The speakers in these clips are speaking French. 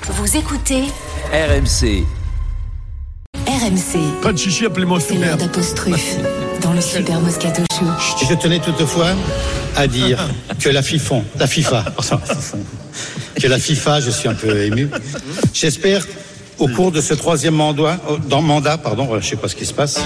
Vous écoutez RMC. RMC. Pas de chichi, appelez-moi C'est l'heure d'apostrophe dans le Super Moscato Show. Je tenais toutefois à dire que la FIFA, je suis un peu ému. J'espère au cours de ce troisième mandat, je sais pas ce qui se passe.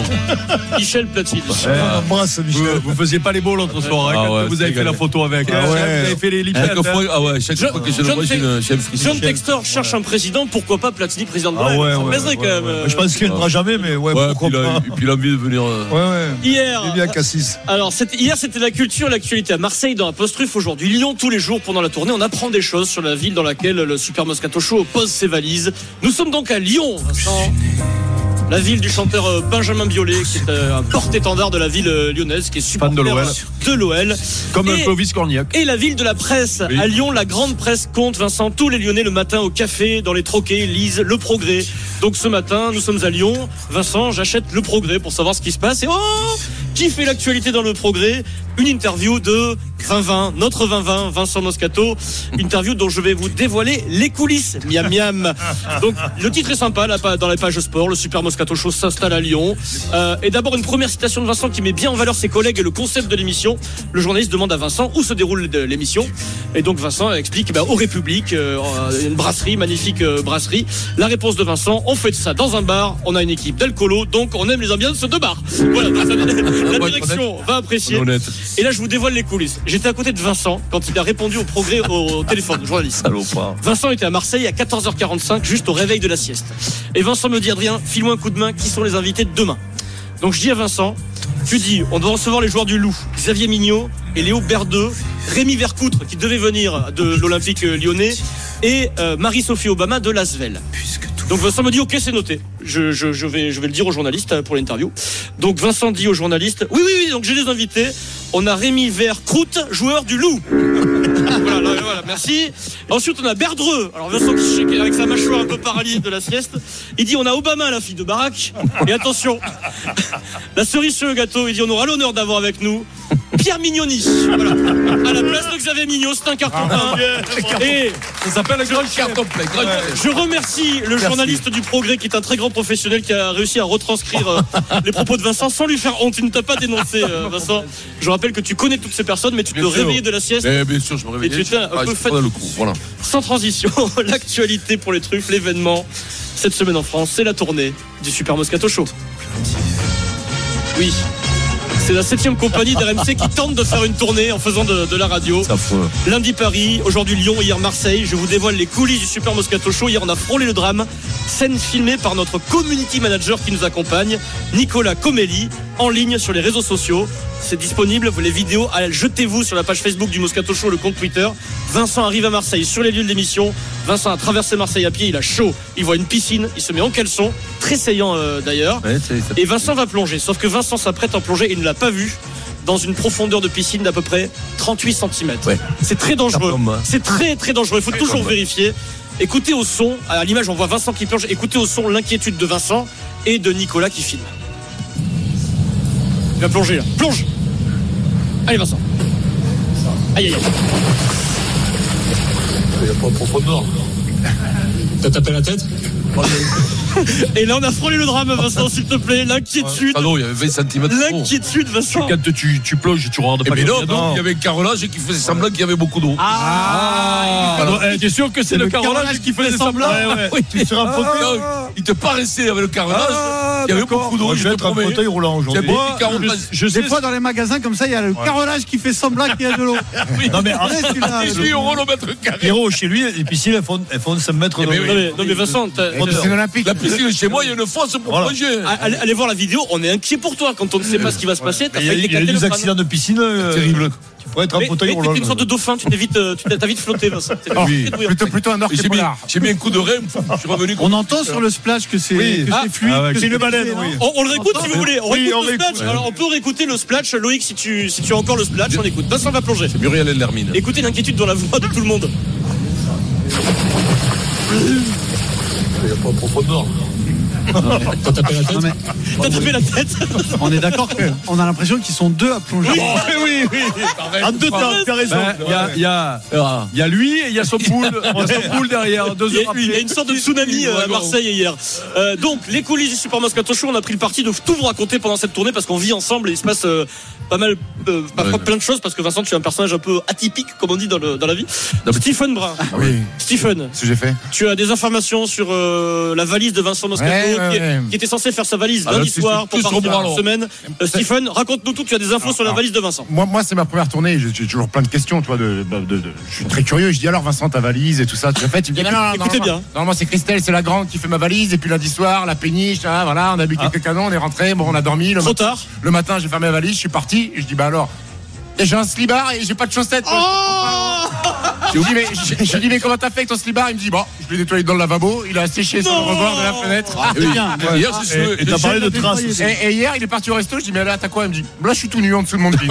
Michel Platini. Embrasse, Michel. Vous faisiez pas les beaux l'autre soir, hein, quand vous avez fait la photo avec. Vous avez fait les lipides. Chaque fois que je le vois, j'ai un frisson. John Textor cherche un président, pourquoi pas Platini président de l'OM? Ça me baiserait quand même. Je pense qu'il ne viendra jamais, mais pourquoi pas. Et puis l'envie de venir. Hier. Il est bien Cassis. Alors, hier, c'était la culture et l'actualité à Marseille dans Apostrophe. Aujourd'hui, Lyon, tous les jours pendant la tournée. On apprend des choses sur la ville dans laquelle le Super Moscato Show pose ses valises. Nous sommes donc à Lyon, Vincent. La ville du chanteur Benjamin Biolay, qui est un porte-étendard de la ville lyonnaise, qui est supporter de l'OL. Comme un Clovis Cornillac. Et la ville de la presse. Oui. À Lyon, la grande presse compte, Vincent. Tous les Lyonnais le matin au café, dans les troquets, lisent Le Progrès. Donc ce matin, nous sommes à Lyon. Vincent, j'achète Le Progrès pour savoir ce qui se passe. Et qui fait l'actualité dans Le Progrès? Une interview de notre 2020, Vincent Moscato. Interview dont je vais vous dévoiler les coulisses. Miam miam. Donc le titre est sympa, là, dans les pages sport. Le Super Moscato Show s'installe à Lyon. Et d'abord une première citation de Vincent qui met bien en valeur ses collègues et le concept de l'émission. Le journaliste demande à Vincent où se déroule l'émission. Et donc Vincent explique au République, une brasserie, magnifique brasserie. La réponse de Vincent: on fait ça dans un bar, on a une équipe d'alcoolos, donc on aime les ambiances de bar. Voilà, la direction va apprécier. Et là je vous dévoile les coulisses. J'étais à côté de Vincent quand il a répondu au Progrès au téléphone, le journaliste. Vincent était à Marseille à 14h45, juste au réveil de la sieste. Et Vincent me dit: Adrien, file-moi un coup de main, qui sont les invités de demain? Donc je dis à Vincent, tu dis, on doit recevoir les joueurs du Loup, Xavier Mignot et Léo Berdeux, Rémi Vercoutre qui devait venir de l'Olympique lyonnais et Marie-Sophie Obama de l'Asvel. Donc Vincent me dit: ok, c'est noté. Je vais le dire aux journalistes pour l'interview. Donc Vincent dit aux journalistes: oui, donc j'ai des invités. On a Rémi Vercoutre, joueur du Loup. Voilà, merci. Ensuite on a Berdreux. Alors Vincent qui chèque avec sa mâchoire un peu paralysée de la sieste, il dit: on a Obama, la fille de baraque. Et attention, la cerise sur le gâteau, il dit: on aura l'honneur d'avoir avec nous Pierre Mignoni. Voilà. À la place de Xavier Mignot, c'est un carton plein. Et ça s'appelle un grand carton plein. Je remercie le journaliste du Progrès qui est un très grand professionnel qui a réussi à retranscrire les propos de Vincent sans lui faire honte. Il ne t'a pas dénoncé, Vincent. Je rappelle que tu connais toutes ces personnes, mais tu te réveillais de la sieste. Bien sûr, je me réveillais. Et tu étais un peu fatigué. Voilà. Sans transition, l'actualité pour les truffes, l'événement cette semaine en France, c'est la tournée du Super Moscato Show. Oui. C'est la 7e compagnie d'RMC qui tente de faire une tournée en faisant de la radio. Lundi Paris, aujourd'hui Lyon, hier Marseille. Je vous dévoile les coulisses du Super Moscato Show. Hier on a frôlé le drame. Scène filmée par notre community manager qui nous accompagne, Nicolas Comelli, en ligne sur les réseaux sociaux. C'est disponible, les vidéos, jetez-vous sur la page Facebook du Moscato Show, le compte Twitter. Vincent arrive à Marseille sur les lieux de l'émission. Vincent a traversé Marseille à pied, il a chaud, il voit une piscine, il se met en caleçon, très saillant d'ailleurs. Et Vincent va plonger, sauf que Vincent s'apprête à plonger et il ne l'a pas vu dans une profondeur de piscine d'à peu près 38 cm. C'est très dangereux. C'est très très dangereux, il faut toujours vérifier. Écoutez au son, à l'image on voit Vincent qui plonge, écoutez au son l'inquiétude de Vincent et de Nicolas qui filme. Il va plonger là, plonge. Allez Vincent. Aïe. Il n'y a pas de profondeur. T'as tapé la tête? Et là on a frôlé le drame, Vincent, s'il te plaît. L'inquiétude. Il y avait 20 cm. L'inquiétude, Vincent. Quand tu plonges, tu rentres pas. Mais non, il y avait un carrelage qui faisait semblant qu'il y avait beaucoup d'eau. T'es sûr que c'est le carrelage qui faisait semblant? Oui. Tu seras un fauteuil. Il te paraissait avec le carrelage. Il y avait beaucoup d'eau. Je vais être un fauteuil roulant aujourd'hui. Des fois dans les magasins comme ça, il y a le carrelage qui fait semblant qu'il y a de l'eau. Non mais arrête, 18 € le mètre carré. Pierrot, chez lui, les piscines elles font 5 mètres d'eau. Non mais Vincent, c'est olympique. La piscine chez moi, il y a une fosse pour plonger. Allez voir la vidéo, on est inquiet pour toi quand on ne sait pas ce qui va se passer. Il y a des accidents de piscine terribles. Tu pourrais être un fauteuil roulant. Mais t'es une sorte de dauphin, tu t'as vite flotté, Vincent. Plutôt un orque polar. J'ai mis un coup de rêve, je suis revenu. On entend sur le splash que c'est fluide. C'est une baleine. On le réécoute si vous voulez. On réécoute le splash. Alors on peut réécouter le splash. Loïc, si tu as encore le splash, on écoute. Vincent va plonger. C'est Muriel Ellermine. Écoutez l'inquiétude dans la voix de tout le monde. Il n'y a pas de profondeur. T'as tapé la tête? Non, mais T'as tapé la tête. on est d'accord qu'on a l'impression qu'ils sont deux à plonger. Oui. En deux temps, tu as raison. Il y a lui et il y a son poule. Il y a son poule derrière. 2 heures Il y a après. une sorte de tsunami à Marseille hier. Donc, les coulisses du Super Moscato Show, on a pris le parti de tout vous raconter pendant cette tournée parce qu'on vit ensemble et il se passe pas mal, parfois plein de choses parce que Vincent, tu es un personnage un peu atypique, comme on dit dans la vie. Stephen Brun. Oui. Stephen, Ce que j'ai fait. tu as des informations sur la valise de Vincent Moscato qui était censé faire sa valise lundi soir pour partir en semaine. Stephen, raconte-nous tout, tu as des infos sur la valise de Vincent. Moi, c'est ma première tournée. J'ai toujours plein de questions, tu vois. Je suis très curieux. Je dis alors, Vincent, ta valise et tout ça. En fait, il me dit non, Écoutez bien. Normalement, c'est Christelle, c'est la grande qui fait ma valise. Et puis lundi soir, la péniche, voilà, on a bu quelques canons, on est rentré. Bon, on a dormi. Trop tard. Le matin, j'ai fermé ma valise, je suis parti. Et je dis alors. Et j'ai un slibard et j'ai pas de chaussettes. J'ai dit mais comment t'as fait avec ton slibard? Il me dit bon, je l'ai nettoyé dans le lavabo, il a séché sur le rebord de la fenêtre. Bien. Hier, c'est sûr. Et t'as parlé de traces. Et hier, il est parti au resto. Je dis mais là t'as quoi? Il me dit là je suis tout nu en dessous de mon jean.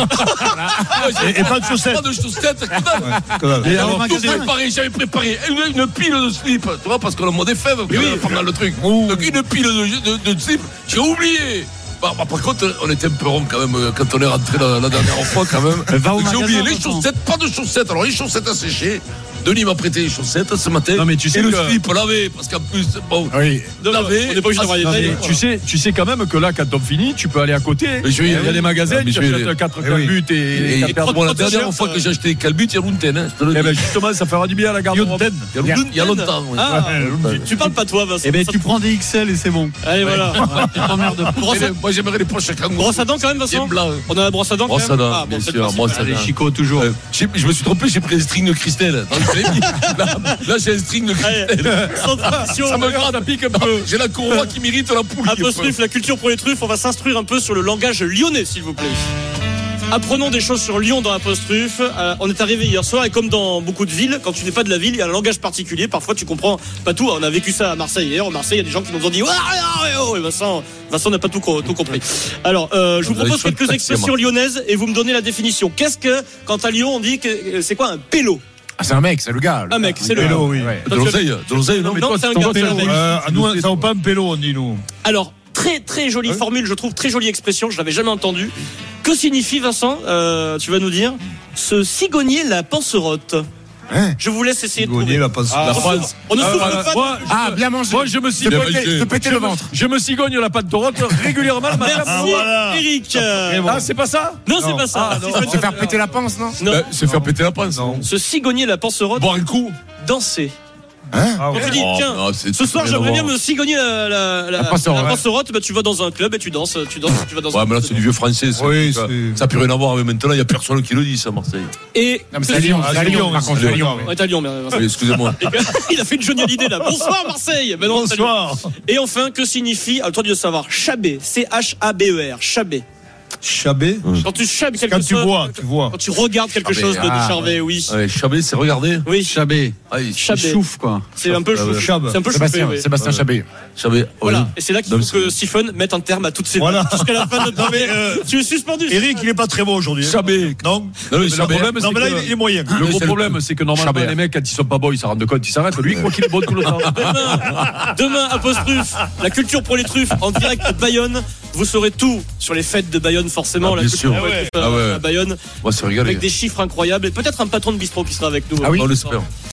Et pas de chaussettes. Pas de chaussettes. Et alors, Tout préparé, j'avais préparé une pile de slip, tu vois, parce qu'on a moins des fèves pendant le truc. Donc une pile de slip, j'ai oublié. Par contre, on était un peu rond quand même quand on est rentré la dernière fois quand même. J'ai oublié les chaussettes, pas de chaussettes. Alors les chaussettes à sécher. Denis m'a prêté les chaussettes ce matin. Non mais tu sais et le que... slip lavé, parce qu'en plus, bon, Oui. lavé. On n'est pas obligé d'avoir les détails. Tu sais quand même que là, quand on finit, tu peux aller à côté. Je vais y Il y aller. a des magasins, Ah, mais tu je vais achètes aller. 4 calbutes et 4 paires de Bon, la dernière fois que j'ai acheté des calbutes, il y a longtemps. Je te le Eh dis. ben justement, ça fera du bien à la garde-robe. Il y a longtemps. oui. Ah, tu parles pas toi, Vincent. Eh ben tu prends des XL et c'est bon. Allez, voilà. T'emmerdes. Moi, j'aimerais les poches à kangourou. Brosse à dents quand même, Vincent. Blanc. On a la brosse à dents quand Brosse même. à dents, Ah, bon, bien c'est sûr. le principe. Brosse à Les dents. chicots toujours. Je me suis trompé, j'ai pris un string de Christelle. Là, j'ai un string de Allez, Christelle. sans transition. Ça me gratte, ça pique un peu. J'ai la courroie qui m'irrite la poulie. Apostrophe, la culture pour les truffes. On va s'instruire un peu sur le langage lyonnais, s'il vous plaît. Apprenons des choses sur Lyon dans Apostrophe. On est arrivé hier soir et comme dans beaucoup de villes, quand tu n'es pas de la ville, il y a un langage particulier. Parfois, tu comprends pas tout. On a vécu ça à Marseille hier. À Marseille, il y a des gens qui nous ont dit et Vincent n'a pas tout compris. Alors, je vous propose quelques expressions lyonnaises et vous me donnez la définition. Qu'est-ce que, quand à Lyon, on dit que c'est quoi un pélo? Ah, c'est un mec, c'est le gars. Un mec, c'est le Pélo, gars. oui. De l'oseille, non? Non, c'est un gars. Nous, ça vaut pas un pélo, on dit nous. Alors, très très jolie formule, je trouve, très jolie expression, je l'avais jamais entendue. Que signifie, Vincent, tu vas nous dire, se cigogner la panserotte? Je vous laisse essayer de trouver. La phrase. On ne souffle pas. Ah, bien mangé. Moi, je me suis Se péter le ventre. Je me cigogne la patte de rotte régulièrement le matin. Merci, Eric. Ah, c'est pas ça? Non, c'est pas ça. Se faire péter la panse, non? Non. Se faire péter la pince. Se cigogner la panserotte, Boire un coup. danser. Ah, Quand tu dis, tiens, ce soir j'aimerais bien me cigogner la panserotte, bah, tu vas dans un club et tu danses, tu vas dans Ouais, un mais là, c'est du vieux français. Ça. Oui, Ça c'est- n'a plus rien à voir. Mais maintenant, il n'y a personne qui le dit, ça, à Marseille. Et Non, mais c'est à Lyon, c'est à Lyon, par contre, c'est à Lyon. on est à Lyon, mais Oui, excusez-moi. il a fait une géniale idée là. Bonsoir Marseille. Ben non, salut. Et enfin, que signifie, à toi de le savoir, chabé, C-H-A-B-E-R, chabé. Chabé. Quand tu chabes quelque Quand chose, tu vois. quand tu regardes quelque chose de charvé, oui. Ouais, Chabé, c'est regarder. Oui, Chabé. Ah, il- chabé. Chouffe quoi. C'est un peu chou. Chab. C'est un peu chouffé, Sébastien, oui. Sébastien Chabé. Chabé. Voilà. Et c'est là qu'il Non, faut que Stephen mette un terme à toutes ces Voilà. jusqu'à la fin de notre tu es suspendu. Eric, il est pas très bon aujourd'hui. Chabé. Non. Non, mais Le Chabé. problème, c'est que- il est moyen. Le gros problème, c'est que normalement, Chabert. les mecs, quand ils sont pas bons, ils s'en rendent compte, ils s'arrêtent. Lui, il croit qu'il est bon tout le temps. Demain, apostrophe, la culture pour les truffes en direct de Bayonne. Vous saurez tout sur les fêtes de Bayonne, forcément. Ah, la bien culture sûr. pour les truffes Ah ouais. à Bayonne, Moi, c'est régalé. avec des chiffres incroyables et peut-être un patron de bistrot qui sera avec nous. On l'espère.